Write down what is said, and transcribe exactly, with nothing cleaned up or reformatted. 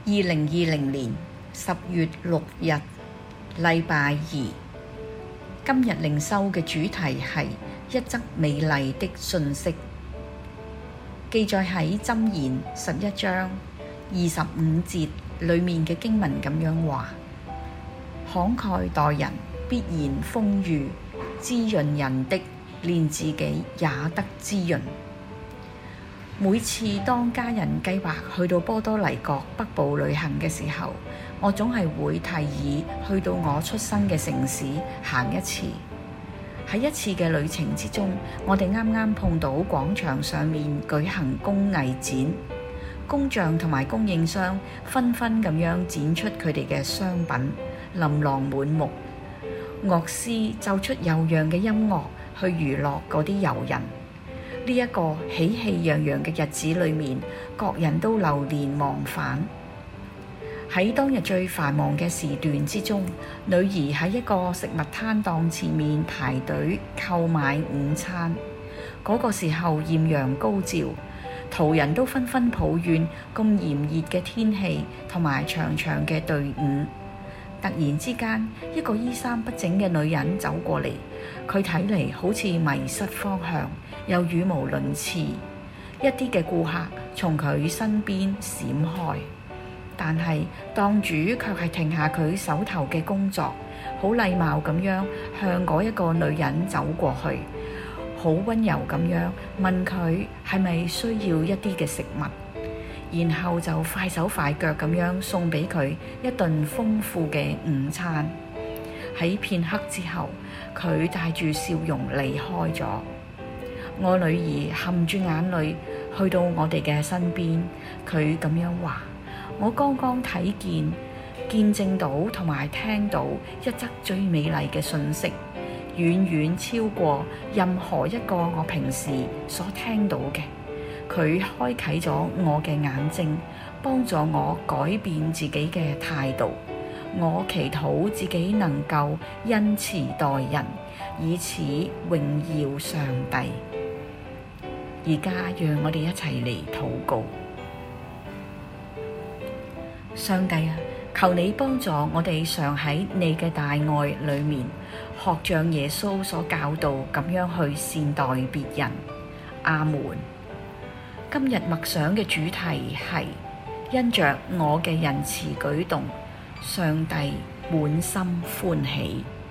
二零二零年十月六日，禮拜二。今日靈修嘅主題係一則美麗的訊息，記載喺箴言十一章二十五節裏面嘅經文咁樣話：慷慨待人，必然豐裕；滋潤人的，連自己也得滋潤。每次當家人計劃去到波多黎各北部旅行嘅時候，我總係會提議去到我出生嘅城市行一次。喺一次嘅旅程之中，我哋啱啱碰到廣場上面舉行工藝展，工匠同埋供應商紛紛咁樣展出佢哋嘅商品，琳琅滿目。樂師奏出悠揚嘅音樂去娛樂嗰啲遊人。呢一個喜氣洋洋嘅日子裏面，各人都流連忘返。喺當日最繁忙嘅時段之中，女兒喺一個食物攤檔前面排隊購買午餐。嗰個時候豔陽高照，途人都紛紛抱怨咁炎熱嘅天氣同埋長長嘅隊伍。突然之間，一個衣衫不整嘅女人走過嚟，佢睇嚟好似迷失方向，又語無倫次。一啲嘅顧客從佢身邊閃開，但係檔主卻係停下佢手頭嘅工作，好禮貌咁樣向嗰一個女人走過去，好溫柔咁樣問佢係咪需要一啲嘅食物，然後就快手快腳咁樣送俾佢一頓豐富嘅午餐。喺片刻之後，佢帶住笑容離開咗。我女兒含住眼淚去到我哋嘅身邊，佢咁樣話：我剛剛睇見、見證到同埋聽到一則最美麗嘅訊息，遠遠超過任何一個我平時所聽到嘅。佢開啟咗我嘅眼睛，幫助我改變自己嘅態度。我祈禱自己能夠恩慈待人，以此榮耀上帝。而家讓我哋一齊嚟禱告。上帝啊，求你幫助我哋常喺你嘅大愛裏面，學像耶穌所教導咁樣去善待別人。阿門。今日默想嘅主題係因着我嘅仁慈舉動，上帝滿心歡喜。